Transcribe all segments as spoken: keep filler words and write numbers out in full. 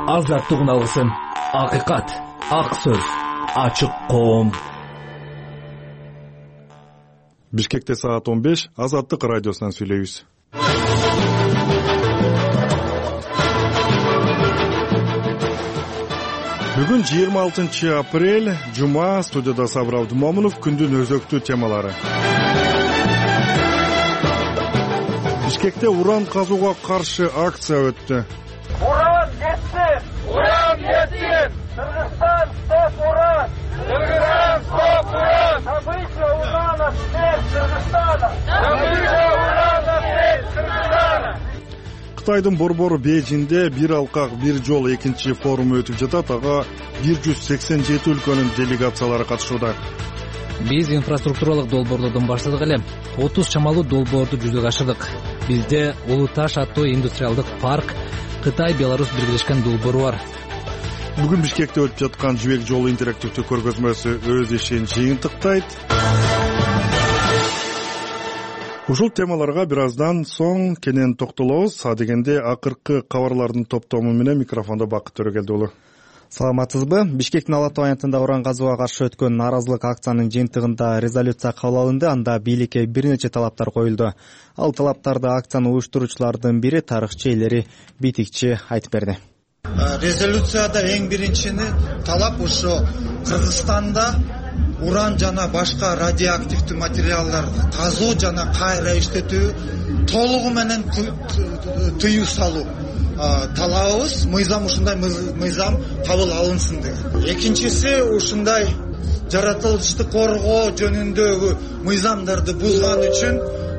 азаттыгын алгысың. Акыйкат, ак сөз, ачык коом. Бишкекте саат он беш, Азаттык радиосунан сүйлөйбүз. Бүгүн жыйырма алтынчы апрель, жума. Студияда Сабыр Абдумомунов. Күндүн өзөктүү темалары. Бишкекте уран казууга каршы акция өттү. Уран жетсин! Уран жетсин! Кыргызстан стоп уран! Кыргызстан стоп уран! Добыча урана смерть Кыргызстана! Добыча урана смерть Кыргызстана! Кытайдын борбору Бейжиңде бир алкак бир жол экинчи форуму өтүп жатат. Ага бир жүз сексен жети өлкөнүн делегациялары катышууда. Биз инфраструктуралык долбоорлордон баштадык эле. отуз чамалуу долбоорду жүзөгө ашырдык. Бизде Улуу Таш аттуу индустриалдык парк, Кытай, Беларусь биргелешкен долбоору бар. Бүгүн Бишкекте өтүп жаткан Жибек жолу интерактивдүү көргөзмөсү өз ишин жыйынтыктайт. Ушул темаларга бир аздан соң кенен токтолобуз. А дегенде акыркы кабарлардын топтому менен микрофондо Бакыт Төрөгелдиулу. Саламатсызбы? Бишкектин Ала Тоо аянтында уран казууга каршы өткөн нааразылык акциянын жыйынтыгында резолюция кабыл алынды. Анда бийликке бир нече талаптар коюлду. Ал талаптарды акцияны уюштуруучулардын бири тарыхчы Элери Битикчи айтып берди. Резолюцияда эң биринчини талап ушу Кыргызстанда уран жана башка радиоактивдүү материалдарды тазуу жана кайра иштетүү толугу менен тыюу салуу талабыбыз. Мыйзам ушундай мыйзам кабыл алынсын деген. Экинчиси ушундай жаратылышты коргоо жөнүндөгү мыйзамдарды бузган үчүн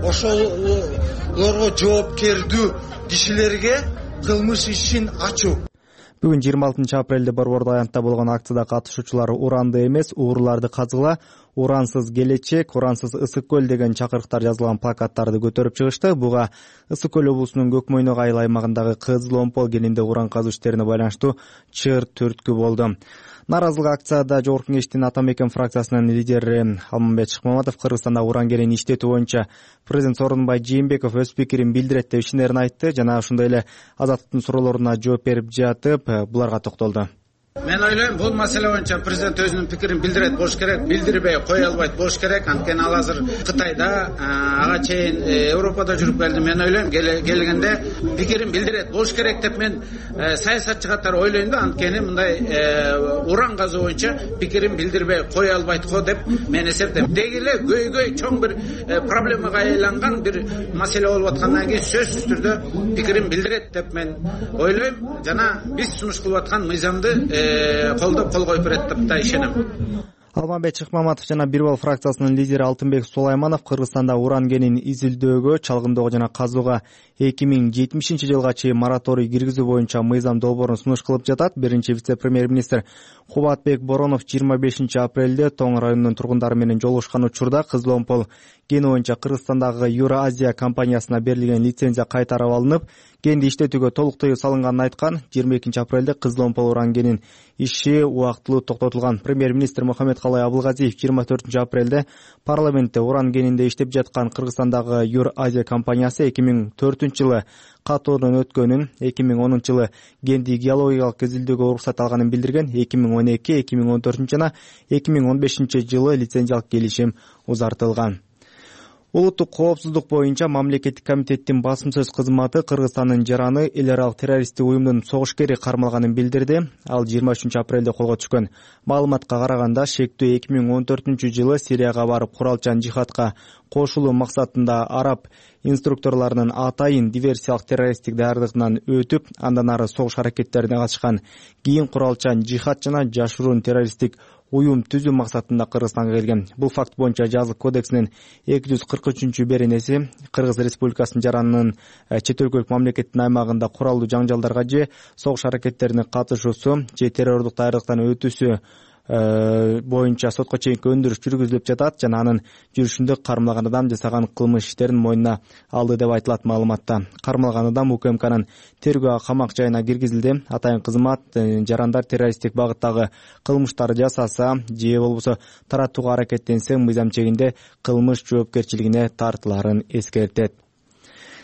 ошолорго жоопкердүү кишилерге кылмыш ишин ачуу. Бүгүн жыйырма алтынчы апрелде борбордо аянтта болгон акцияда катышуучулар уранды эмес, уурларды казгыла, урансыз келечек, урансыз Ысык көл деген чакырыктар жазылган плакаттарды көтөрүп чыгышты. Буга Ысык көл облусунун Көкмөйнөк айыл аймагындагы Кызыл Омпол кенинде уран казуу иштерине байланыштуу чыр түрткү болду. Нааразылык акцияда Жогорку Кеңештин Ата Мекен фракциясынын лидери Алмамбет Шыкмаматов Кыргызстанда уран кенин иштетүү боюнча президент Сооронбай Жээнбеков өз пикирин билдирет деп ишенерин айтты. Жана ошондой эле Азаттыктын суроолоруна жооп берип жатып, буларга токтолду. Мен ойлойм, бул маселе боюнча президент өзүнүн пикирин билдирет болуш керек, билдирбей кое албайт болуш керек. Анткени ал азыр Кытайда, ага чейин Европада жүрүп келди. Мен ойлойм, келгенде пикирин билдирет болуш керек деп мен саясатчы катары ойлойм да. Анткени мындай уран казуу боюнча пикирин билдирбей кое албайт го деп мен эсептейм. Деги эле көйгөй чоң бир проблемага айланган бир маселе болуп аткандан кийин сөзсүз түрдө пикирин билдирет деп мен ойлойм. Жана биз сунуш кылып аткан мыйзамды колдоп кол коюп берет деп да ишенем. Алмамбет Шыкмаматов жана Бир Бал фракциясынын лидери Алтынбек Сулайманов Кыргызстанда уран кенин изилдөөгө, чалгындоого жана казууга эки миң жетимишинчи жылга чейин мораторий киргизүү боюнча мыйзам долбоорун сунуш кылып жатат. Биринчи вице-премьер-министр Кубатбек Боронов жыйырма бешинчи апрелде Тоң районунун тургундары менен жолугушкан учурда Кызыл Омпол кени боюнча Кыргызстандагы Евразия компаниясына берилген лицензия кайтарып алынып, кенди иштетүүгө толук тыюу салынганын айткан. жыйырма экинчи апрелде Кызыл Омпол уран кенин иши убактылуу токтотулган. Премьер-министр Мухаммедкалай Абылгазиев жыйырма төртүнчү апрелде парламентте уран кенинде иштеп жаткан Кыргызстандагы Евразия компаниясы эки миң төртүнчү жылы катоодон өткөнүн, эки миң онунчу жылы кенди геологиялык изилдөөгө уруксат алганын билдирген. эки миң он эки, эки миң он төртүнчү жана эки миң он бешинчи жылы лицензиялык келишим узартылган. Улуттук коопсуздук боюнча мамлекеттик комитеттин басым сөз кызматы Кыргызстандын жараны эл аралык террористтик уюмдун согушкери кармалганын билдирди. Ал жыйырма үчүнчү апрелде колго түшкөн. Маалыматка караганда шектүү эки миң он төртүнчү жылы Сирияга барып куралчан жихадка кошулуу максатында араб инструкторлорунун атайын диверсиялык террористтик даярдыгынан өтүп, андан ары согуш аракеттерине катышкан. Кийин куралчан жихад жана жашыруун террористтик уюм түзүү максатында Кыргызстанга келген. Бул факт боюнча жазык кодексинин эки жүз кырк үчүнчү беренеси Кыргыз Республикасынын жаранынын чет өлкөлүк мамлекеттин аймагында куралдуу жаңжалдарга же согуш аракеттерине катышуусу же террордук даярдыктан өтүүсү боюнча сотко чейинки өндүрүш жүргүзүлүп жатат жана анын жүрүшүндө кармалган адам жасаган кылмыш иштерин мойнуна алды деп айтылат маалыматта. Кармалган адам УКМКнын тергөө камак жайына киргизилди. Атайын кызмат жарандар террористтик багыттагы кылмыштар жасаса же болбосо таратууга аракеттенсе мыйзам чегинде кылмыш жоопкерчилигине тартыларын эскертет.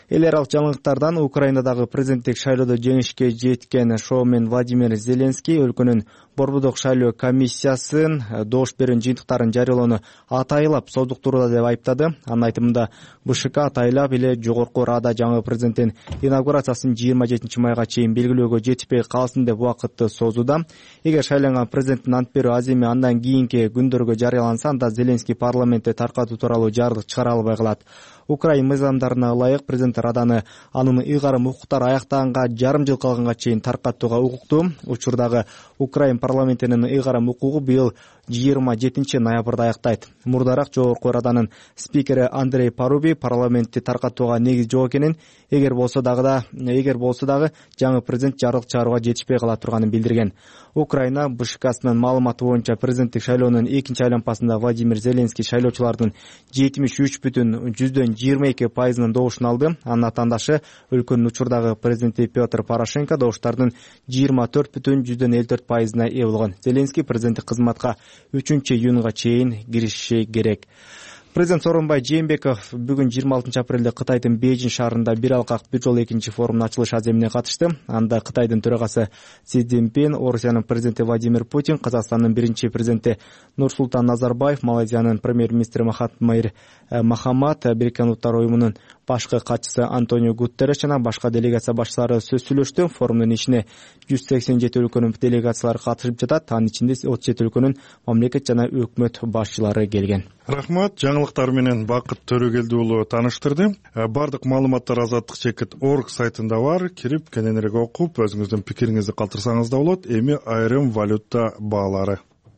эл аралык жаңылыктардан Украинадагы президенттик шайлоодо жеңишке жеткен шоумен Владимир Зеленский өлкөнүн борбордук шайлоо комиссиясын добуш берүүнүн жыйынтыктарын жарыялоону атайлап созуктурууда деп айыптады. Анын айтымында БШК атайлап эле жогорку Рада жаңы президенттин инаугурациясын жыйырма жетинчи майга чейин белгилөөгө жетишпей калсын деп убакытты созууда. Эгер шайланган президенттин ант берүү аземи андан кийинки күндөргө жарыяланса, анда Зеленский парламентте таркатуу тууралуу жардык чыгара албай калат. Украин мыйзамдарына ылайык президент Раданы анын ыйгарым укуктары аяктаганга жарым жыл калганга чейин таркатууга укуктуу. Учурдагы Украин парламентинин ыйгарым укугу быйыл жыйырма жетинчи ноябрда аяктайт. Мурдараак жогорку Раданын спикери Андрей Паруби парламентти таркатууга негиз жок экенин, эгер болсо дагы эгер болсо дагы жаңы президент жардык чыгарууга жетишпей кала турганын билдирген. Украина БШКсынын маалыматы боюнча президенттик шайлоонун экинчи айланпасында Владимир Зеленский шайлоочулардын жетимиш үч бүтүн жүздөн жыйырма эки пайызынын добушун алды. Анын атаандашы өлкөнүн учурдагы президенти Петр Порошенко добуштардын жыйырма төрт бүтүн жүздөн элүү төрт пайызына ээ болгон. Зеленский президенттик кызматка үчүнчү июнга чейин кириши керек. Президент Сооронбай Жээнбеков бүгүн жыйырма алтынчы апрелде Кытайдын Бейжин шаарында бир алкак бир жол экинчи форумунун ачылыш аземине катышты. Анда Кытайдын төрагасы Си Цзиньпин, Орусиянын президенти Владимир Путин, Казакстандын биринчи президенти Нурсултан Назарбаев, Малайзиянын премьер-министри Махатмир Мохаммад, Бириккен Улуттар уюмунун башкы катчысы Антонио Гутерреш жана башка делегация башчылары сөз сүйлөштү. Форумдун ичине жүз сексен жети өлкөнүн делегациялары катышып жатат. Анын ичинде отуз жети өлкөнүн мамлекет жана өкмөт башчылары келген. Рахмат, жаңылыктар менен Бакыт Төрөгелди уулу тааныштырды. Бардык маалыматтар азаттык чекит точка орг сайтында бар. Кирип кененирээк окуп, өзүңүздүн пикириңизди калтырсаңыз да болот. Эми айрым валюта баалары.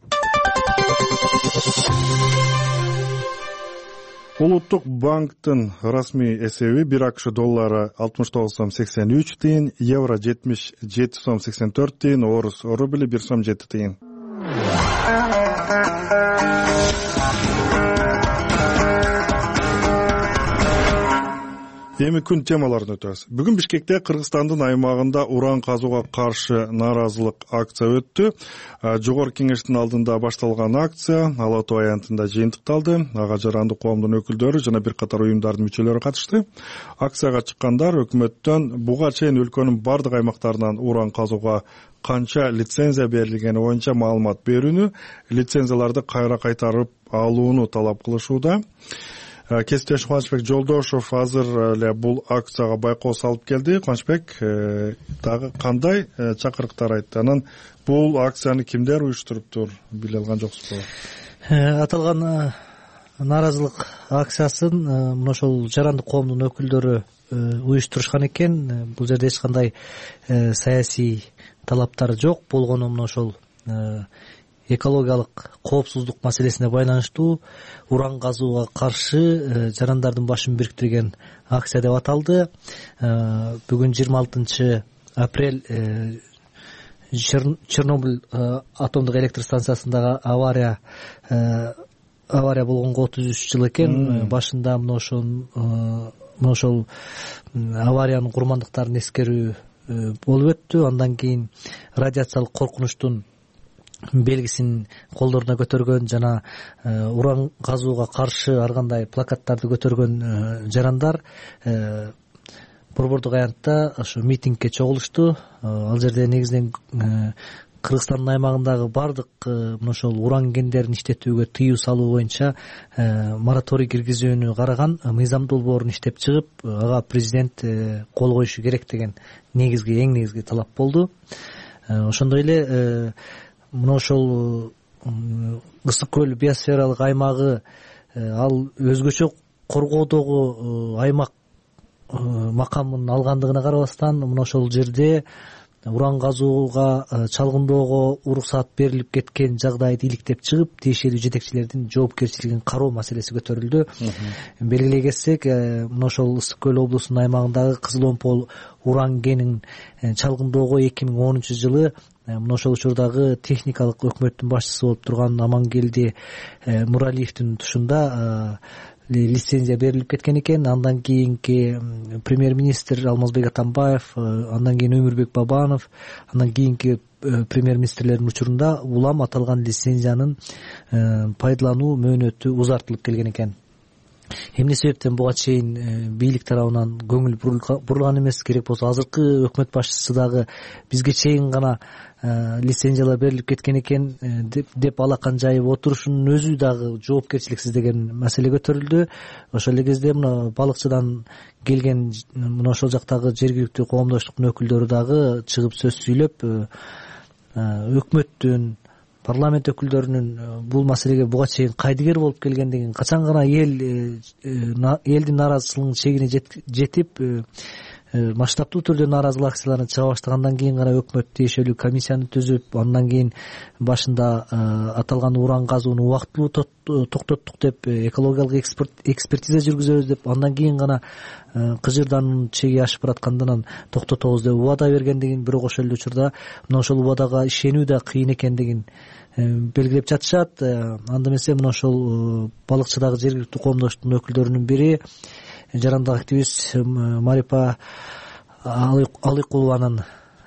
Улуттук банктын расмий эсеби бир АКШ доллары алтымыш тогуз сом сексен үч тыйын, евро жетимиш жети сом сексен төрт тыйын, орус рубли бир сом жети тыйын. Эми күн темаларын өтөбүз. Бүгүн Бишкекте Кыргызстандын аймагында уран казууга каршы нааразылык акция өттү. Жогорку кеңештин алдында башталган акция Ала Тоо аянтында жыйынтыкталды. Ага жарандык коомдун өкүлдөрү жана бир катар уюмдардын мүчөлөрү катышты. Акцияга чыккандар өкмөттөн буга чейин өлкөнүн бардык аймактарынан уран казууга канча лицензия берилгени боюнча маалымат берүүнү, лицензияларды кайра кайтарып алууну талап кылышууда. Кесиптеш Кубанычбек Жолдошов азыр эле бул акцияга байкоо салып келди. Кубанычбек дагы кандай чакырыктар айтты? Анан бул акцияны кимдер уюштуруптур, биле алган жоксузбу? Аталган нааразылык акциясын мына ошол жарандык коомдун өкүлдөрү уюштурушкан экен. Бул жерде эч кандай саясий талаптар жок. Болгону мына ошол экологиялык коопсуздук маселесине байланыштуу уран казууга каршы жарандардын башын бириктирген акция деп аталды. Бүгүн жыйырма алтынчы апрель Чернобыль атомдук электр станциясындагы авария авария болгонго отуз үч жыл экен. Башында мына ошол мына ошол авариянын курмандыктарын эскерүү болуп өттү. Андан кийин радиациялык коркунучтун белгисин колдоруна көтөргөн жана уран казууга каршы ар кандай плакаттарды көтөргөн жарандар борбордук аянтта ошо митингге чогулушту. Ал жерде негизинен Кыргызстандын аймагындагы бардык мына ошол уран кендерин иштетүүгө тыюу салуу боюнча мораторий киргизүүнү караган мыйзам долбоорун иштеп чыгып, ага президент кол коюшу керек деген негизги эң негизги талап болду. Ошондой эле мына ошол Ысык көл биосфералык аймагы ал өзгөчө коргоодогу аймак макамын алгандыгына карабастан мына ошол жерде уран казууга чалгындоого уруксат берилип кеткен жагдайды иликтеп чыгып, тиешелүү жетекчилердин жоопкерчилигин кароо маселеси көтөрүлдү. Белгилей кетсек, мына ошол Ысык көл облусунун аймагындагы Кызыл Омпол уран кенин чалгындоого эки миң онунчу жылы мына ошол учурдагы техникалык өкмөттүн башчысы болуп турган Амангелди Нуралиевдин тушунда лицензия берилип кеткен экен. Андан кийинки премьер-министр Алмазбек Атамбаев, андан кийин Өмүрбек Бабанов, андан кийинки премьер-министрлердин учурунда улам аталган лицензиянын пайдалануу мөөнөтү узартылып келген экен. эмне себептен буга чейин бийлик тарабынан көңүл бурулган эмес, керек болсо азыркы өкмөт башчысы дагы бизге чейин гана лицензиялар берилип кеткен экен деп алакан жайып отурушунун өзү дагы жоопкерчиликсиз деген маселе көтөрүлдү. Ошол эле кезде мына балыкчыдан келген мына ошол жактагы жергиликтүү коомдоштуктун өкүлдөрү дагы чыгып сөз сүйлөп өкмөттүн, парламент өкүлдөрүнүн бул маселеге буга чейин кайдыгер болуп келгендигин, качан гана эл элдин нааразычылыгынын чегине жетип масштабтуу түрдө нааразылык акцияларын чыга баштагандан кийин гана өкмөт тиешелүү комиссияны түзүп, андан кийин башында аталган уран казууну убактылуу токтоттук деп, экологиялык экспертиза жүргүзөбүз деп, андан кийин гана кыжырдануунун чеги ашып бараткандан токтотобуз деп убада бергендигин, бирок ошол эле учурда мына ошол убадага ишенүү да кыйын экендигин белгилеп жатышат. Анда эмесе мына ошол балыкчыдагы жергиликтүү коомдоштуктун өкүлдөрүнүн бири, жарандык активист Марипа Алыкулованын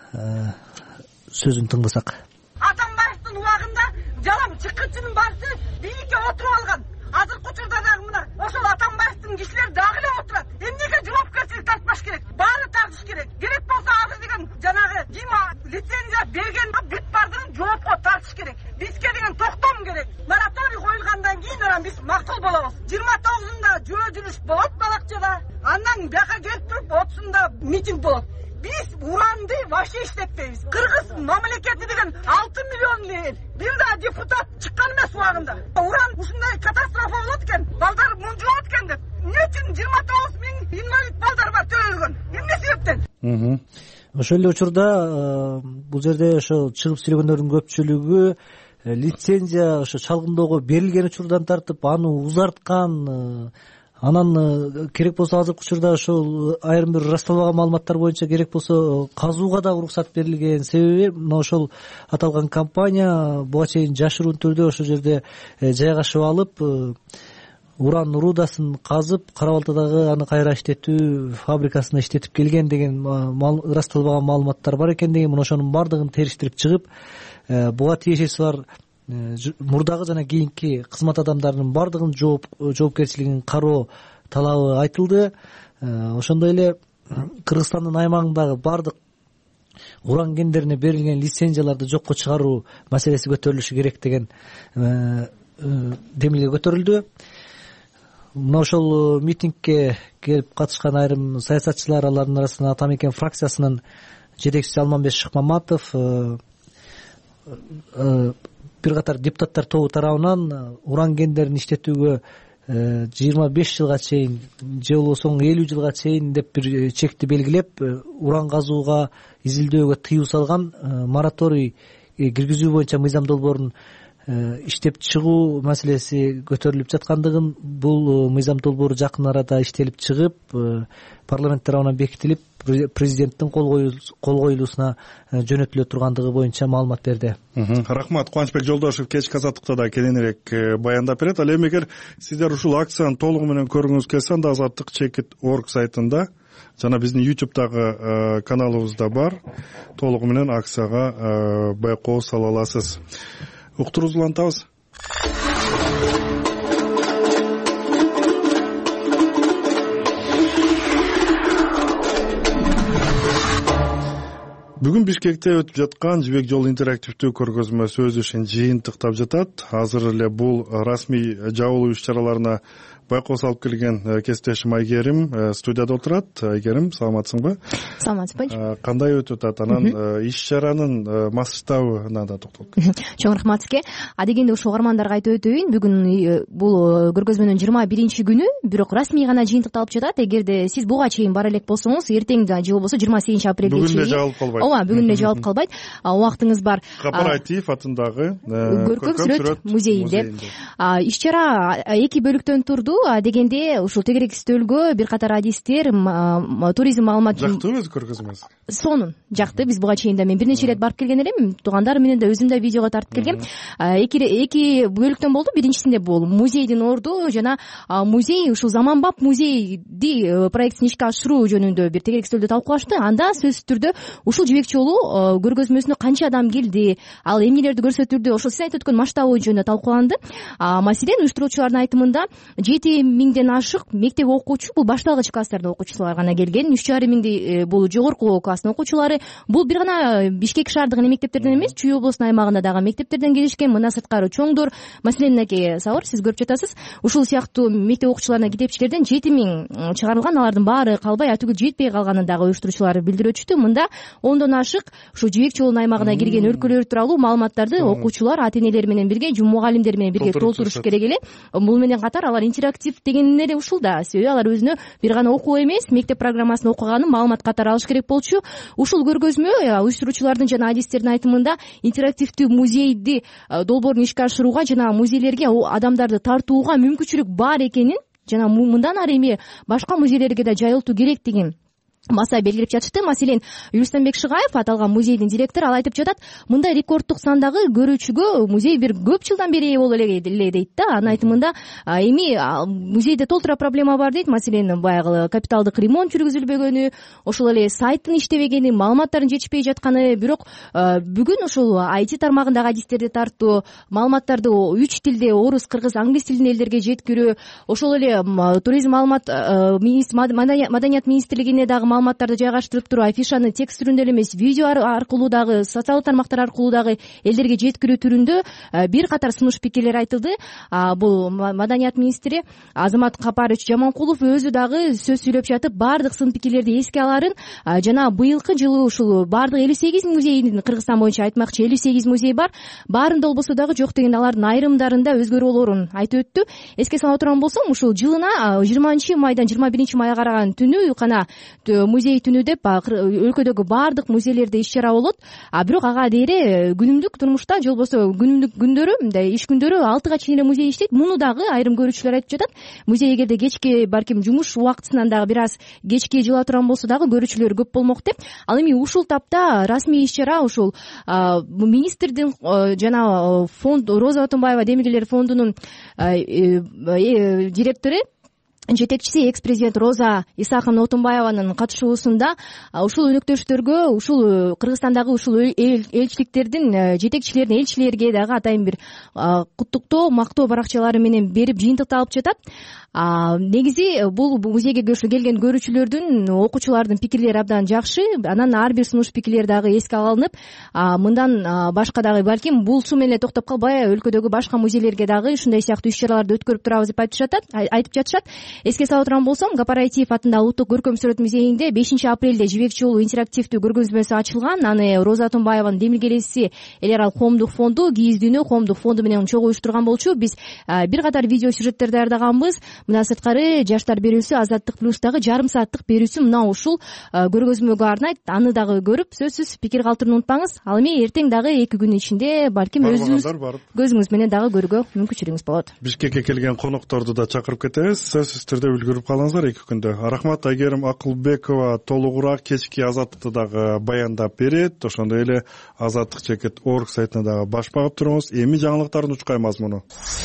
сөзүн тыңдасак. Атамбаевдин убагында жалам чыккычынын баасы бийликке отуруп алган. Азыркы учурда дагы мына ошол Атамбаевдин кишилери дагы эле отурат. Эмнеге жоопкерчилик тартпаш керек? Баары тартыш керек. Керек болсо азыр деген жанагы Дима лицензия берген бүт баардыгын жоопко тартыш керек. Бизге деген токтом керек. Мораторий коюлгандан кийин анан биз макул болобуз. жыйырма тогузунда жөө жүрүш болот балакчада. Андан бияка келип туруп отузунда митинг болот. Биз уранды вообще иштетпейбиз. Кыргыз мамлекети деген алты миллион эл. Бир да депутат чыккан эмес убагында. Уран ушундай катастрофа болот экен, балдар мунжулат экен деп. Эмне үчүн жыйырма тогуз миң инвалид балдар бар төрөлгөн? Эмне себептен? Ошол эле учурда бул жерде ошо чыгып сүйлөгөндөрдүн көпчүлүгү лицензия ошо чалгындоого берилген учурдан тартып аны узарткан, анан керек болсо азыркы учурда ошол айрым бир ырасталбаган маалыматтар боюнча керек болсо казууга да уруксат берилген. Себеби мына ошол аталган компания буга чейин жашыруун түрдө ошол жерде жайгашып алып, уран рудасын казып, Кара Балтадагы аны кайра иштетүү фабрикасына иштетип келген деген ырасталбаган маалыматтар бар экендиги, мына ошонун баардыгын териштирип чыгып, буга тиешеси бар мурдагы жана кийинки кызмат адамдарынын баардыгынын жоопкерчилигин кароо талабы айтылды. Ошондой эле Кыргызстандын аймагындагы баардык уран кендерине берилген лицензияларды жокко чыгаруу маселеси көтөрүлүшү керек деген демилге көтөрүлдү. Мына ошол митингге келип катышкан айрым саясатчылар, алардын арасында Ата Мекен фракциясынын жетекчиси Алмамбет Шыкмаматов, бир катар депутаттар тобу тарабынан уран кендерин иштетүүгө жыйырма беш жылга чейин же болбосо элүү жылга чейин деп бир чекти белгилеп, уран казууга, изилдөөгө тыюу салган, мораторий киргизүү боюнча мыйзам долбоорун иштеп чыгуу маселеси көтөрүлүп жаткандыгын, бул мыйзам долбоору жакын арада иштелип чыгып, парламент тарабынан бекитилип, президенттин кол коюлуусуна жөнөтүлө тургандыгы боюнча маалымат берди. Рахмат. Кубанычбек Жолдошев кечки азаттыкта да кененирээк баяндап берет. Ал эми эгер сиздер ушул акцияны толугу менен көргүңүз келсе, анда азаттык чекит точка орг сайтында жана биздин ютубтагы каналыбызда бар, толугу менен акцияга байкоо сала аласыз. Уктуруубузду улантабыз. Бүгүн Бишкекте өтүп жаткан Жибек жолу интерактивдүү көргөзмөсү өз ишин жыйынтыктап жатат. Азыр эле бул расмий жабылуу иш-чараларына байкоо салып келген кесиптешим Айгерим студияда отурат. Айгерим, саламатсыңбы? Саламатсызбы. Кандай өтүп атат? Анан иш-чаранын масштабына да токтолуп кетсек. Чоң рахмат сизге. Адегенде ушул угармандарга айтып өтөйүн. Бүгүн бул көргөзмөнүн жыйырма биринчи күнү, бирок расмий гана жыйынтыкталып жатат. Эгерде сиз буга чейин бара элек болсоңуз, эртең же болбосо жыйырма сегизинчи апрелге чейин. Бүгүн эле жабылып калбайт. Ооба, бүгүн эле жабылып калбайт. Убактыңыз бар. Капарайтиев атындагы көркөм сүрөт музейинде. Иш-чара эки бөлүктөн турду. Дегенде ушул тегерек стөлгө бир катар адистер, туризм маалымат жактыбы өзү көргөзмөсү? Сонун жакты. Биз буга чейин да мен бир нече ирет барып келген элем. Туугандар менен да өзүм да видеого тартып келгем. Эки эки бөлүктөн болду. Биринчисинде бул музейдин орду жана музей, ушул заманбап музейди проектин ишке ашыруу жөнүндө бир тегерек стөлдө талкуулашты. Анда сөзсүз түрдө ушул Жибек жолу көргөзмөсүнө канча адам келди, ал эмнелерди көрсөтүрдү, ошол сиз айтып өткөн масштабы жөнүндө талкууланды. Маселен, уюштуруучулардын айтымында жети жети миңден ашык мектеп окуучу, бул башталгыч класстардын окуучулары гана келген, үч жарым миңди бул жогорку класстын окуучулары. Бул бир гана Бишкек шаардык мектептерден эмес, Чүй облусунун аймагында дагы мектептерден келишкен. Мына сырткары чоңдор, маселен мынакей Сабыр, сиз көрүп жатасыз, ушул сыяктуу мектеп окуучуларына китепчилерден жети миң чыгарылган, алардын баары калбай атүгүл жетпей калганын дагы уюштуруучулар билдирүчү. Мында ондон ашык ушу Жибек Жолунун аймагына кирген өлкөлөр тууралуу маалыматтарды окуучулар ата-энелери менен бирге, мугалимдер менен бирге толтуруш керек эле. Муну менен катар алар интерактив дегенне эле ушул да, себеби алар өзүнө бир гана окуу эмес, мектеп программасын окуганын маалымат катары алыш керек болчу. Ушул көргөзмө уюштуруучулардын жана адистердин айтымында интерактивдүү музейди долбоорун ишке ашырууга жана музейлерге адамдарды тартууга мүмкүнчүлүк бар экенин жана мындан ары эми башка музейлерге да жайылтуу керек деген маса белгилеп жатышты. Маселен, Юлстанбек Шыгаев, аталган музейдин директору, ал айтып жатат, мындай рекорддук сандагы көрүүчүгө музей бир көп жылдан бери ээ боло эле дейт да. Анын айтымында эми музейде толтура проблема бар дейт. Маселен, баягы капиталдык ремонт жүргүзүлбөгөнү, ошол эле сайттын иштебегени, маалыматтардын жетишпей жатканы. Бирок бүгүн ушул ай ти тармагындагы адистерди тартуу, маалыматтарды үч тилде, орус, кыргыз, англис тилинде элдерге жеткирүү, ошол эле туризм маалымат маданият министрлигине дагы маалыматтарды жайгаштырып туруп, афишаны текст түрүндө эле эмес, видео аркылуу дагы, социалдык тармактар аркылуу дагы элдерге жеткирүү түрүндө бир катар сунуш пикирлер айтылды. Бул маданият министри Азамат Капарович Жаманкулов өзү дагы сөз сүйлөп жатып, баардык сын пикирлерди эске аларын жана быйылкы жылы ушул баардык элүү сегиз музейдин, Кыргызстан боюнча айтмакчы элүү сегиз музей бар, баарында болбосо дагы жок деген, алардын айрымдарында өзгөрүү болоорун айтып өттү. Эске сала турган болсом, ушул жылына жыйырманчы майдан жыйырма биринчи майга караган түнү гана музей түнү деп өлкөдөгү баардык музейлерде иш чара болот. А бирок ага дейре күнүмдүк турмушта же болбосо күнүмдүк күндөрү, мындай иш күндөрү алтыга чейин эле музей иштейт. Муну дагы айрым көрүүчүлөр айтып жатат. Музей эгерде кечки, балким жумуш убактысынан дагы бир аз кечки жыла турган болсо дагы көрүүчүлөр көп болмок деп. Ал эми ушул тапта расмий иш чара ушул министрдин жана фонд Роза Отунбаева Демирелер фондунун директору, жетекчиси экс-президент Роза Исаховна Отунбаеванын катышуусунда ушул өнөктөштөргө, ушул Кыргызстандагы ушул элчиликтердин жетекчилерине, элчилерге дагы атайын бир куттуктоо, мактоо баракчалары менен берип жыйынтыкталып жатат. Негизи бул музейге келген көрүүчүлөрдүн, окуучулардын пикирлери абдан жакшы. Анан ар бир сунуш пикирлер дагы эске алынып, мындан башка дагы балким булсу менен токтоп калбай, өлкөдөгү башка музейлерге дагы ушундай сыяктуу иш чараларды өткөрүп турабыз деп айтып жатат, айтып жатышат. Эске салып турган болсом, Гапар Айтиев атындагы Улуттук көркөм сүрөт музейинде бешинчи апрелде Жибек Жолу интерактивдүү көргөзмөсү ачылган. Аны Роза Отунбаеванын демилгелеси Эл Арал коомдук фонду, Кийиздүүнү коомдук фонду менен чогуу уюштурган болчу. Биз бир катар видео сюжеттер даярдаганбыз. Мына сырткары жаштар берүүсү, Азаттык плюстагы жарым сааттык берүүсү мына ушул көргөзмөгө арнайт. Аны дагы көрүп, сөзсүз пикир калтырууну унутпаңыз. Ал эми эртең дагы эки күн ичинде балким өзүңүз көзүңүз менен дагы көрүүгө мүмкүнчүлүгүңүз болот. Бишкекке келген конокторду да чакырып кетебиз. Сөзсүз түрдө үлгүрүп калыңыздар эки күндө. Рахмат. Айгерим Акылбекова толугураак кечки Азаттыкты дагы баяндап берет. Ошондой эле азаттык чекит орг сайтына дагы баш багып туруңуз. Эми жаңылыктардын учкай мазмуну.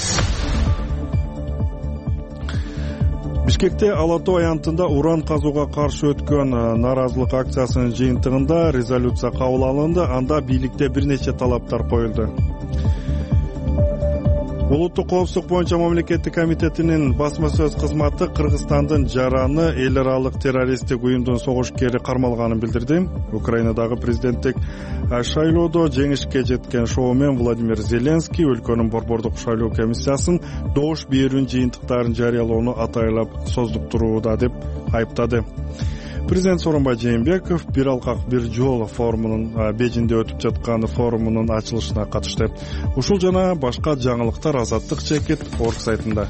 Бишкекте Ала Тоо аянтында уран казууга каршы өткөн нааразылык акциясынын жыйынтыгында резолюция кабыл алынды. Анда бийликте бир нече талаптар коюлду. Улуттук коопсуздук боюнча мамлекеттик комитетинин басма сөз кызматы Кыргызстандын жараны эл аралык террористтик уюмдун согушкери кармалганын билдирди. Украинадагы президенттик шайлоодо жеңишке жеткен шоумен Владимир Зеленский өлкөнүн борбордук шайлоо комиссиясын добуш берүүнүн жыйынтыктарын жарыялоону атайлап создуктурууда деп айыптады. Президент Сооронбай Жээнбеков бир алкак бир жол форумунун Бейжиңде өтүп жаткан форумунун ачылышына катышты. Ушул жана башка жаңылыктар азаттык чекит орг сайтында.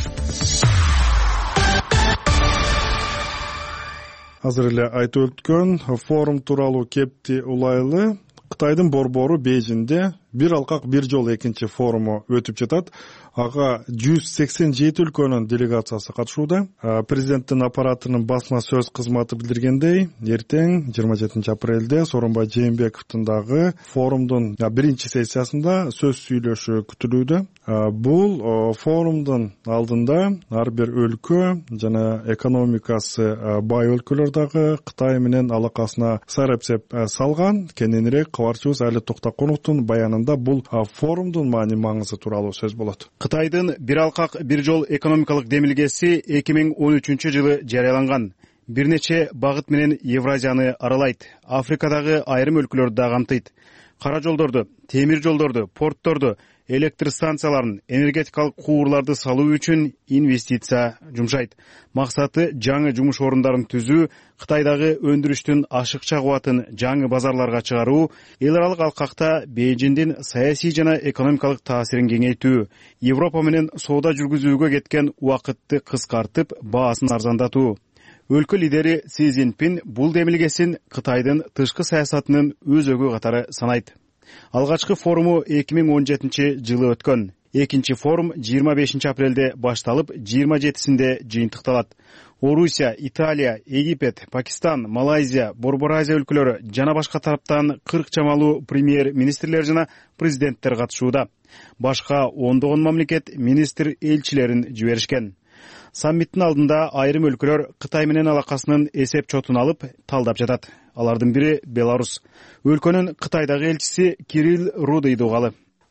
Азыр эле айтып өткөн форум тууралуу кепти улайлы. Кытайдын борбору Бейжиңде бир алкак бир жол экинчи форуму өтүп жатат. Ага жүз сексен жети өлкөнүн делегациясы катышууда. Президенттин аппаратынын басма сөз кызматы билдиргендей, эртең жыйырма жетинчи апрелде Сооронбай Жээнбековдун дагы форумдун биринчи сессиясында сөз сүйлөшү күтүлүүдө. Бул форумдун алдында ар бир өлкө жана экономикасы бай өлкөлөр дагы Кытай менен алакасына сарапсеп салган. Кененирээк кабарчыбыз Али Токтокуновдун баянында бул форумдун маани маңызы тууралуу сөз болот. Кытайдын бир алкак бир жол экономикалык демилгеси эки миң он үчүнчү жылы жарыяланган. Бир нече багыт менен Евразияны аралайт. Африкадагы айрым өлкөлөрдү да камтыйт. Кара жолдорду, темир жолдорду, портторду, электр станцияларын, энергетикалык куурларды салуу үчүн инвестиция жумшайт. Максаты жаңы жумуш орундарын түзүү, Кытайдагы өндүрүштүн ашыкча кубатын жаңы базарларга чыгаруу, эл аралык алкакта Бейжиңдин саясий жана экономикалык таасирин кеңейтүү, Европа менен соода жүргүзүүгө кеткен убакытты кыскартып, баасын арзандатуу. Өлкө лидери Си Цзиньпин бул демилгесин Кытайдын тышкы саясатынын өзөгү катары санайт. Алгачкы форуму эки миң он жетинчи жылы өткөн. Экинчи форум жыйырма бешинчи апрелде башталып, жыйырма жетисинде жыйынтыкталат. Орусия, Италия, Египет, Пакистан, Малайзия, Борбор Азия өлкөлөрү жана башка тараптан кырк чамалуу премьер-министрлер жана президенттер катышууда. Башка ондогон мамлекет министр элчилерин жиберишкен. Саммиттин алдында айрым өлкөлөр Кытай менен алакасынын эсеп чотун алып талдап жатат. Алардын бири Беларус. Өлкөнүн Кытайдагы элчиси Кирилл Рудый дугалы.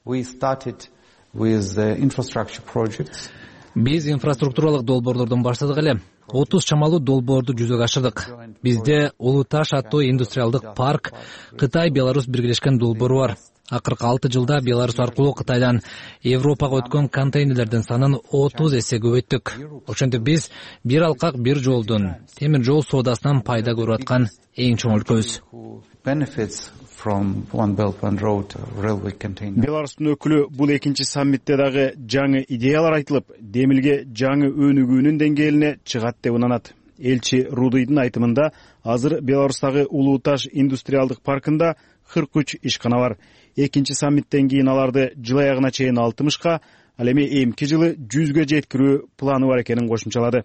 Биз инфраструктуралык долбоорлордон баштадык эле. отуз чамалуу долбоорду жүзөгө ашырдык. Бизде Улуу Таш аттуу индустриалдык парк, Кытай Беларусь биргелешкен долбоору бар. Акыркы алты жылда Беларусь аркылуу Кытайдан Европага өткөн контейнерлердин санын отуз эсе көбөйттүк. Ошентип биз бир алкак бир жолдун, темир жол соодасынан пайда көрүп аткан эң чоң өлкөбүз. Беларустун өкүлү бул экинчи саммитте дагы жаңы идеялар айтылып, демилге жаңы өнүгүүнүн деңгээлине чыгат деп ынанат. Элчи Рудыйдын айтымында азыр Беларустагы Улуу Таш индустриалдык паркында кырк үч ишкана бар. Экинчи саммиттен кийин аларды жыл аягына чейин алтымышка, ал эми эмки жылы жүзгө жеткирүү планы бар экенин кошумчалады.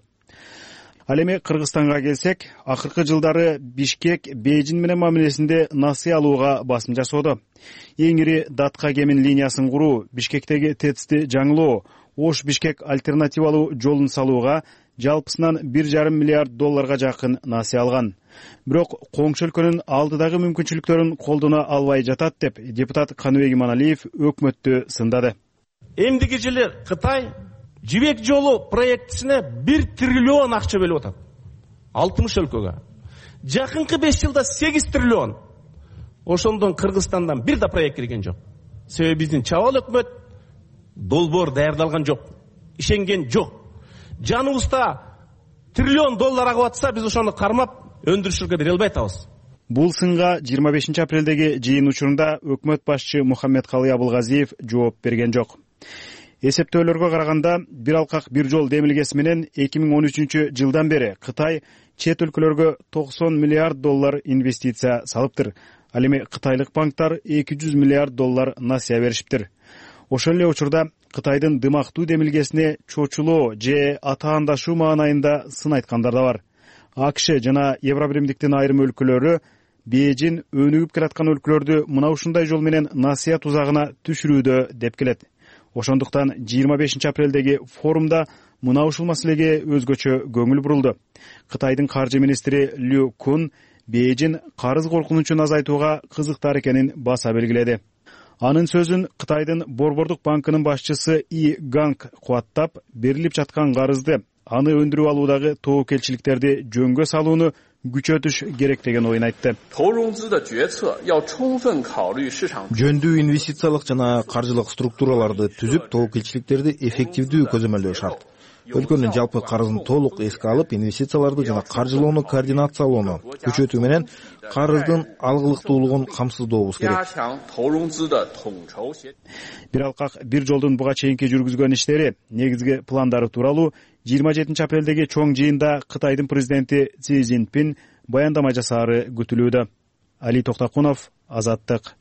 Ал эми Кыргызстанга келсек, акыркы жылдары Бишкек Бейжиң менен мамилесинде насый алууга басым жасоодо. Эң ири датка кемин линиясын куруу, Бишкектеги ТЭЦти жаңылоо, Ош Бишкек альтернативалуу жолун салууга жалпысынан бир жарым миллиард долларга жакын насый алган. Бирок коңшу өлкөнүн алдыдагы мүмкүнчүлүктөрүн колдоно албай жатат деп депутат Каныбек Иманалиев өкмөттү сындады. Эмдиги жылы Кытай жибек жолу проектисине бир триллион акча бөлүп атат. алтымыш өлкөгө. Жакынкы беш жылда сегиз триллион. Ошондон Кыргызстандан бир да проект кирген жок. Себеби биздин чабал өкмөт долбоор даярдалган жок, ишенген жок. Жаныбызда триллион доллар агып атса, биз ошону кармап өндүрүшүргө бере албай атабыз. Бул сынга жыйырма бешинчи апрелдеги жыйын учурунда өкмөт башчы Мухаммедкалый Абылгазиев жооп берген жок. Эсептөөлөргө караганда, бир алкак бир жол демилгеси менен эки миң он үчүнчү жылдан бери Кытай чет өлкөлөргө токсон миллиард доллар инвестиция салыптыр. Ал эми кытайлык банктар эки жүз миллиард доллар насыя беришиптир. Ошол эле учурда Кытайдын дымактуу демилгесине чочулоо же атаандашуу маанайында сын айткандар да бар. АКШ жана Евробиримдиктин айрым өлкөлөрү Бейжиң өнүгүп келаткан өлкөлөрдү мына ушундай жол менен насыя тузагына түшүрүүдө деп келет. Ошондуктан жыйырма бешинчи апрелдеги форумда мына ушул маселеге өзгөчө көңүл бурулду. Кытайдын каржы министри Лю Кун Бейжиң карыз коркунучун азайтууга кызыктар экенин баса белгиледи. Анын сөзүн Кытайдын Борбордук банкынын башчысы И Ганг кубаттап, берилип жаткан карызды, аны өндүрүп алуудагы тобокелчиликтерди жөнгө салууну күчөтүш керек деген оюн айтты. Жөндүү инвестициялык жана каржылык структураларды түзүп, тобокелчиликтерди эффективдүү көзөмөлдөө шарт. Өлкөнүн жалпы карызын толук эске алып, инвестицияларды жана каржылоону координациялоону күчөтүү менен карыздын алгылыктуулугун камсыздообуз керек. Бир алкак бир жолдун буга чейинки жүргүзгөн иштери, негизги пландары тууралуу жыйырма жетинчи апрелдеги чоң жыйында Кытайдын президенти Си Цзиньпин баяндама жасаары күтүлүүдө. Али Токтакунов, Азаттык.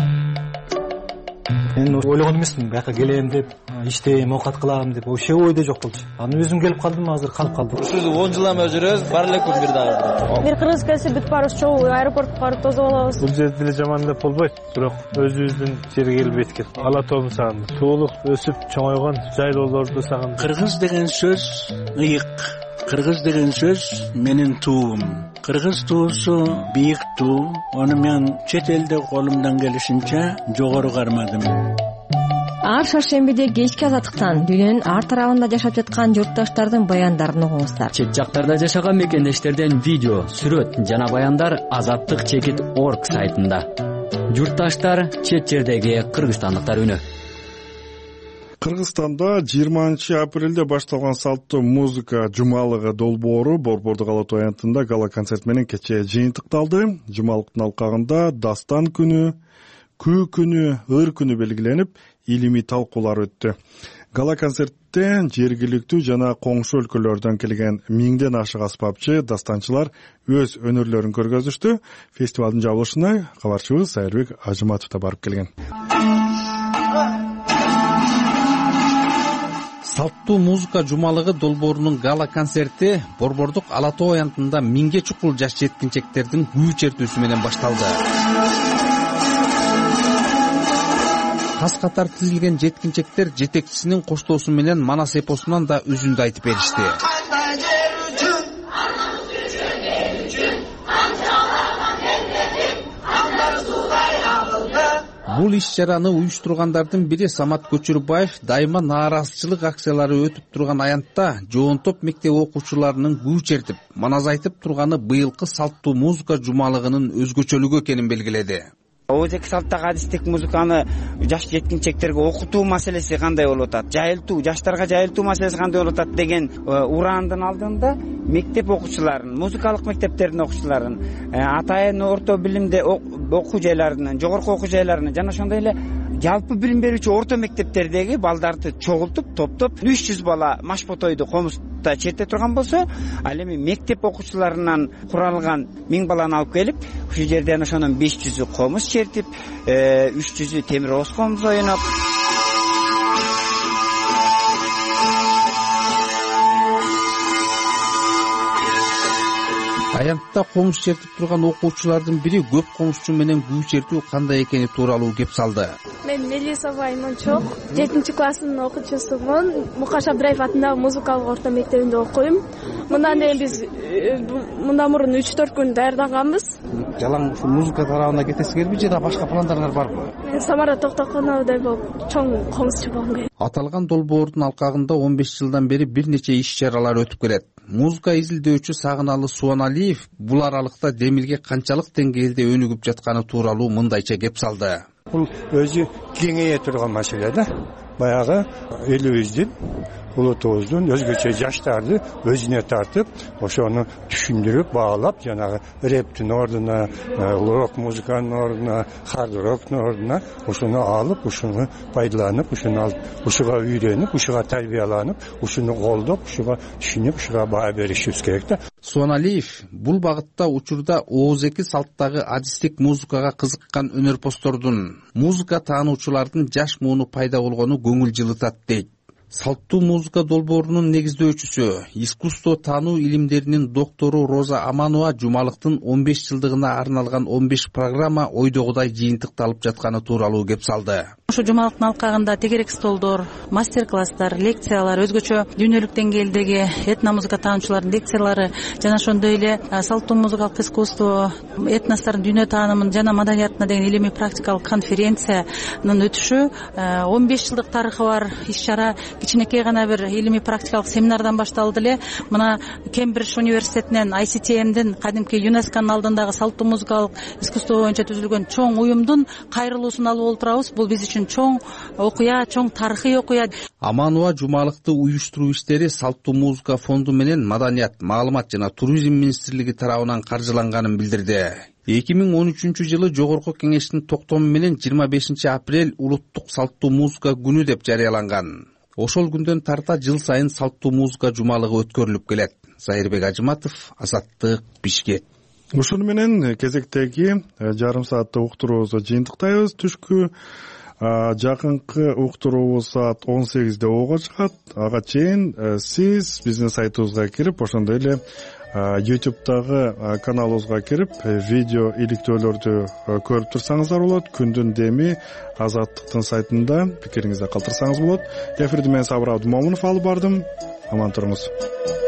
Мен ойлогон эмесмин, бияка келем деп, иштейм, оокат кылам деп, вообще ойдо жок болчу. Аны өзүм келип калдым, азыр калып калдым. Ушул он жылдан бери жүрөбүз, бар эле күн бир дагы. Бир кыргыз келсе бүт барыбыз чогуу аэропортко барып тосуп алабыз. Бул жерде деле жаман деп болбойт, бирок өзүбүздүн жерге келип эткет. Ала тоом сагындым. Туулук өсүп чоңойгон жайлоолорду сагындым. Кыргыз деген сөз ыйык. Кыргыз деген сөз менин туум. Кыргыз туусу бийик туу. Аны мен чет элде колумдан келишинче жогору кармадым. ар шаршембиде кечки азаттыктан дүйнөнүн ар тарабында жашап жаткан журтташтардын баяндарын угуңуздар. Чет жактарда жашаган мекендештерден видео, сүрөт жана баяндар азаттык чекит орг сайтында. Журтташтар, чет жердеги кыргызстандыктар үнү. Кыргызстанда жыйырманчы апрелде башталган салттуу музыка жумалыгы долбоору Борбордук Ала-Тоо аянтында гала концерт менен кечээ жыйынтыкталды. Жумалыктын алкагында дастан күнү, күү күнү, ыр күнү белгиленип, илимий талкуулар өттү. Гала концертте жергиликтүү жана коңшу өлкөлөрдөн келген миңден ашык аспапчы, дастанчылар өз өнөрлөрүн көргөзүштү. Фестивалдын жабылышына кабарчыбыз Сайырбек Ажыматов да барып келген. Салттуу музыка жумалыгы долбоорунун гала концерти Борбордук Ала-Тоо аянтында миңге чукул жаш жеткинчектердин күү чертүүсү менен башталды. Кас катар тизилген жеткинчектер жетекчисинин коштоосу менен Манас эпосунан да үзүндү айтып беришти. Бул иш-чараны уюштургандардын бири Самат Көчүрбаев дайыма нааразычылык акциялары өтүп турган аянтта жоонтоп мектеп окуучуларынын күү чертип, манас айтып турганы быйылкы салттуу музыка жумалыгынын өзгөчөлүгү экенин белгиледи. Озеки салттагы адистик музыканы жаш жеткинчектерге окутуу маселеси кандай болуп атат, жайылтуу, жаштарга жайылтуу маселеси кандай болуп атат деген ураандын алдында мектеп окуучуларын, музыкалык мектептердин окуучуларын, атайын орто билимде окуу жайларынын, жогорку окуу жайларынын жана ошондой эле жалпы билим берүүчү орто мектептердеги балдарды чогултуп, топтоп үч жүз бала машботойду комузда черте турган болсо, ал эми мектеп окуучуларынан куралган миң баланы алып келип, ушул жерден ошонун беш жүзү комуз чертип, үч жүзү темир оз комуз оюнуп, аянтта комуз чертип турган окуучулардын бири көп комузчу менен күү чертүү кандай экени тууралуу кеп салды. Мен Мелиса Баймончок, жетинчи класстын окуучусумун. Мукаш Абдраев атындагы музыкалык орто мектебинде окуйм. Мындан эми биз мындан мурун үч төрт күн даярданганбыз. Жалаң ушу музыка тарабына кетесиңерби же да башка пландарыңар барбы? Мен Самара Токтоконовдой болуп чоң комузчу болгум келет. Аталган долбоордун алкагында он беш жылдан бери бир нече иш-чаралар өтүп келет. Музыка изилдөөчү Сагыналы Суаналиев бул аралыкта демилге канчалык деңгээлде өнүгүп жатканы тууралуу мындайча кеп салды. Бул өзү кеңейе турган маселе да. Баягы элибиздин, улутубуздун өзгөчө жаштарды өзүнө тартып, ошону түшүндүрүп, баалап, жанагы рэптин ордуна, рок музыканын ордуна, хард роктун ордуна ошону алып, ушуну пайдаланып, ушуну алып, ушуга үйрөнүп, ушуга тарбияланып, ушуну колдоп, ушуга түшүнүп, ушуга баа беришибиз керек да. Суаналиев бул багытта учурда ооз-эки салттагы адистик музыкага кызыккан өнөрпоздордун, музыка таануучулардын жаш мууну пайда болгону көңүл жылытат дейт. Салттуу музыка долбоорунун негиздөөчүсү, искусство таануу илимдеринин доктору Роза Аманова жумалыктын он беш жылдыгына арналган он беш программа ойдогудай жыйынтыкталып жатканы тууралуу кеп салды. Ушу жумалыктын алкагында тегерек столдор, мастер-класстар, лекциялар, өзгөчө дүйнөлүк деңгээлдеги этномузыка таануучулардын лекциялары жана ошондой эле салттуу музыкалык искусство, этностордун дүйнө таанымын жана маданиятына деген илимий практикалык конференциянын өтүшү он беш жылдык тарыхы бар иш-чара кичинекей гана бир илимий практикалык семинардан башталды эле. Мына Кембридж университетинен ай си ти эмдин кадимки ЮНЕСКОнун алдындагы салттуу музыкалык искусство боюнча түзүлгөн чоң уюмдун кайрылуусун алып олтурабыз. Бул биз үчүн чоң окуя, чоң тарыхый окуя. Аманова жумалыкты уюштуруу иштери салттуу музыка фонду менен Маданият, маалымат жана туризм министрлиги тарабынан каржыланганын билдирди. эки миң он үчүнчү жылы Жогорку Кеңештин токтому менен жыйырма бешинчи апрель улуттук салттуу музыка күнү деп жарыяланган. Ошол күндөн тарта жыл сайын салттуу музыка жумалыгы өткөрүлүп келет. Сайырбек Ажыматов, Азаттык, Бишкек. Ушуну менен кезектеги жарым сааттык уктуруубузду жыйынтыктайбыз. Түшкү жакынкы уктуруубуз саат он сегизде ого чыгат. Ага чейин сиз биздин сайтыбызга кирип, ошондой эле YouTube'дагы каналыбызга кирип, видео иликтөөлөрдү көрүп турсаңыздар болот. Күндүн деми Азаттыктын сайтында пикириңизди калтырсаңыз болот. Эфирди мен Сабыр Абдумомунов алып бардым. Аман туруңуз.